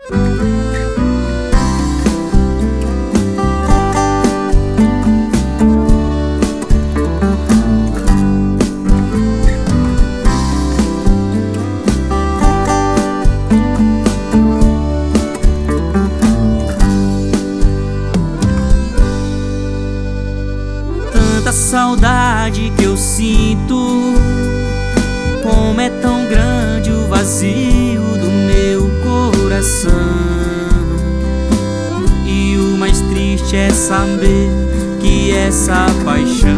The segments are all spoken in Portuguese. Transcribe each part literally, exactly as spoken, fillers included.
Tanta saudade que eu sinto, como é tão grande o vazio do meu coração. E o mais triste é saber que essa paixão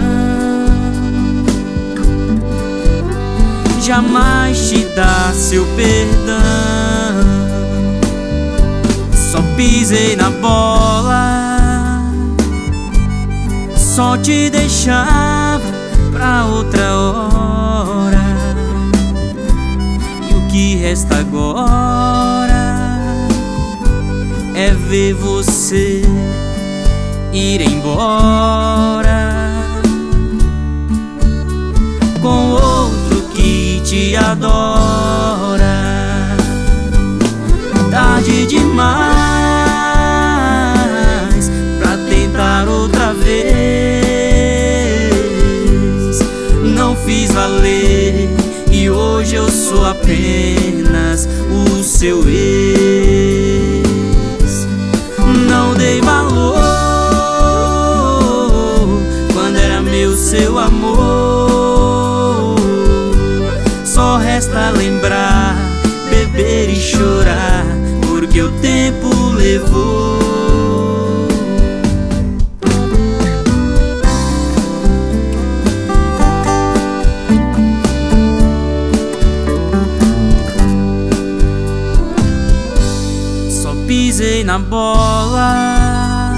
jamais te dá seu perdão. Só pisei na bola, só te deixava pra outra hora. E o que resta agora é ver você ir embora com outro que te adora. Tarde demais pra tentar outra vez. Não fiz valer e hoje eu sou apenas o seu ex. Não dei valor quando era meu seu amor. Só resta lembrar, beber e chorar, porque o tempo levou. Pisei na bola,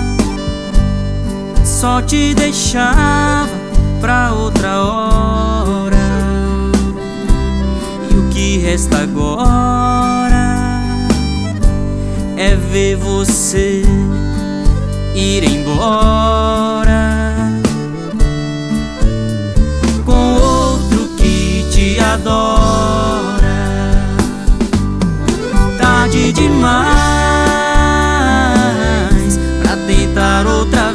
só te deixava pra outra hora. E o que resta agora é ver você ir embora com outro que te adora. Tarde demais tentar outra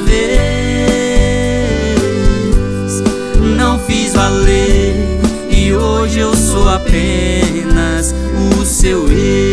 vez. Não fiz valer e hoje eu sou apenas o seu ex.